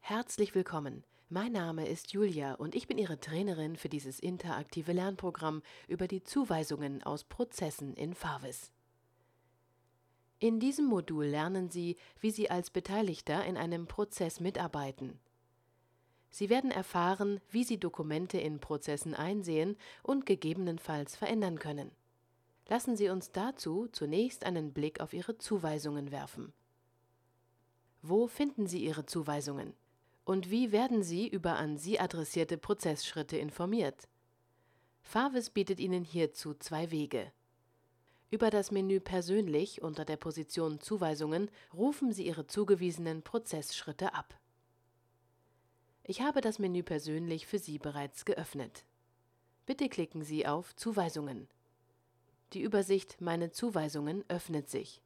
Herzlich willkommen. Mein Name ist Julia und ich bin Ihre Trainerin für dieses interaktive Lernprogramm über die Zuweisungen aus Prozessen in Farvis. In diesem Modul lernen Sie, wie Sie als Beteiligter in einem Prozess mitarbeiten. Sie werden erfahren, wie Sie Dokumente in Prozessen einsehen und gegebenenfalls verändern können. Lassen Sie uns dazu zunächst einen Blick auf Ihre Zuweisungen werfen. Wo finden Sie Ihre Zuweisungen? Und wie werden Sie über an Sie adressierte Prozessschritte informiert? Farvis bietet Ihnen hierzu zwei Wege. Über das Menü Persönlich unter der Position Zuweisungen rufen Sie Ihre zugewiesenen Prozessschritte ab. Ich habe das Menü Persönlich für Sie bereits geöffnet. Bitte klicken Sie auf Zuweisungen. Die Übersicht Meine Zuweisungen öffnet sich.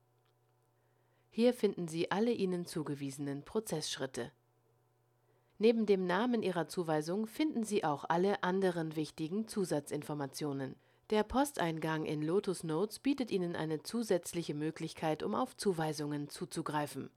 Hier finden Sie alle Ihnen zugewiesenen Prozessschritte. Neben dem Namen Ihrer Zuweisung finden Sie auch alle anderen wichtigen Zusatzinformationen. Der Posteingang in Lotus Notes bietet Ihnen eine zusätzliche Möglichkeit, um auf Zuweisungen zuzugreifen.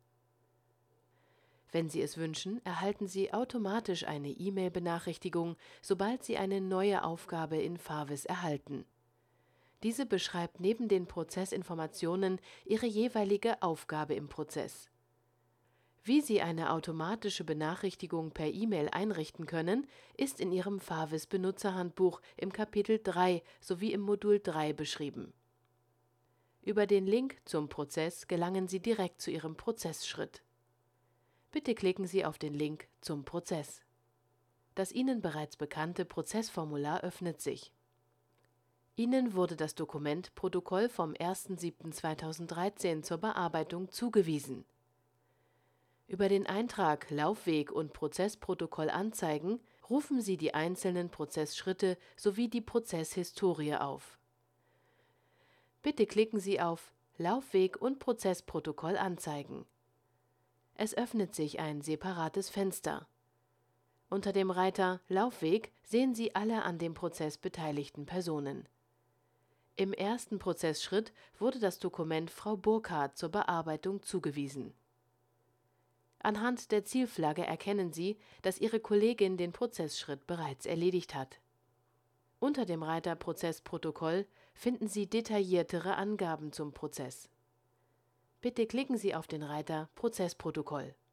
Wenn Sie es wünschen, erhalten Sie automatisch eine E-Mail-Benachrichtigung, sobald Sie eine neue Aufgabe in Farvis erhalten. Diese beschreibt neben den Prozessinformationen Ihre jeweilige Aufgabe im Prozess. Wie Sie eine automatische Benachrichtigung per E-Mail einrichten können, ist in Ihrem Farvis Benutzerhandbuch im Kapitel 3 sowie im Modul 3 beschrieben. Über den Link zum Prozess gelangen Sie direkt zu Ihrem Prozessschritt. Bitte klicken Sie auf den Link zum Prozess. Das Ihnen bereits bekannte Prozessformular öffnet sich. Ihnen wurde das Dokument Protokoll vom 1.7.2013 zur Bearbeitung zugewiesen. Über den Eintrag Laufweg und Prozessprotokoll anzeigen rufen Sie die einzelnen Prozessschritte sowie die Prozesshistorie auf. Bitte klicken Sie auf Laufweg und Prozessprotokoll anzeigen. Es öffnet sich ein separates Fenster. Unter dem Reiter Laufweg sehen Sie alle an dem Prozess beteiligten Personen. Im ersten Prozessschritt wurde das Dokument Frau Burkhardt zur Bearbeitung zugewiesen. Anhand der Zielflagge erkennen Sie, dass Ihre Kollegin den Prozessschritt bereits erledigt hat. Unter dem Reiter Prozessprotokoll finden Sie detailliertere Angaben zum Prozess. Bitte klicken Sie auf den Reiter Prozessprotokoll.